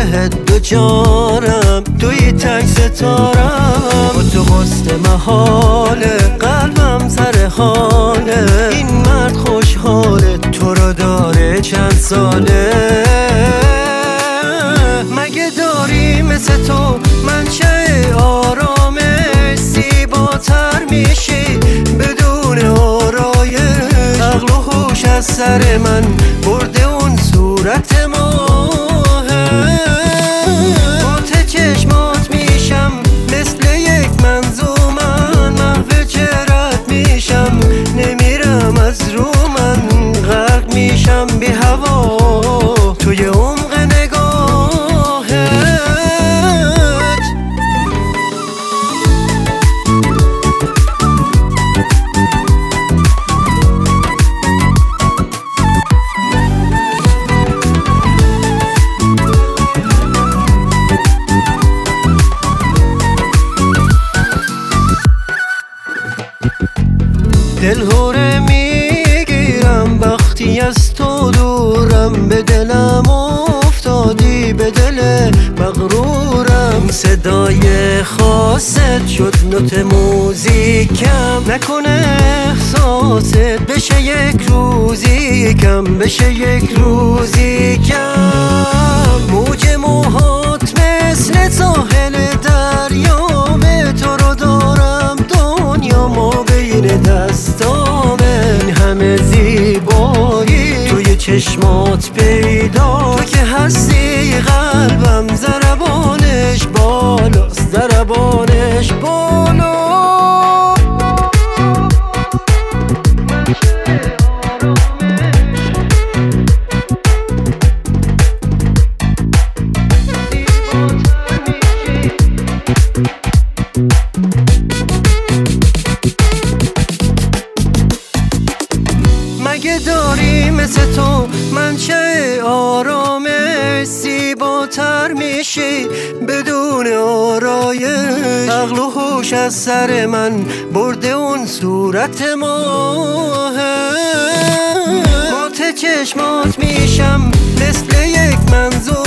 بهت دو جانم، توی تک ستارم، با تو حسن محاله، قلبم سر حاله، این مرد خوشحاله، تو رو داره چند ساله. مگه داری مثل تو منشأ آرامش، زیباتر میشی بدون آرایش، عقل و هوش از سر من برده اون صورت ماهه. با ته چشمات میشم مثل یک منظومن، محو چهرت میشم نمیرم از رو من، غرق میشم بی هوا توی عمق نگاهت. دلهوره میگیرم وقتی از تو دورم، به دلم افتادی به دل مغرورم، صدای خاصت شد نوت موزیکم، نکنه احساست بشه یک روزی کم، بشه یک روزی کم. موج موهات مثل ساحل دریامه، تو رو دارم دنیا ما بین دستامه، این همه زیبایی توی چشمات پیدا، تو که هستی قلبم ضربانش بالاست، ضربانش بالا. مگه داری مثل تو منشأ آرامش، زیباتر میشی بدون آرایش، عقل و هوش از سر من برده اون صورت ماهه. با ته چشمات میشم مثل یک منظور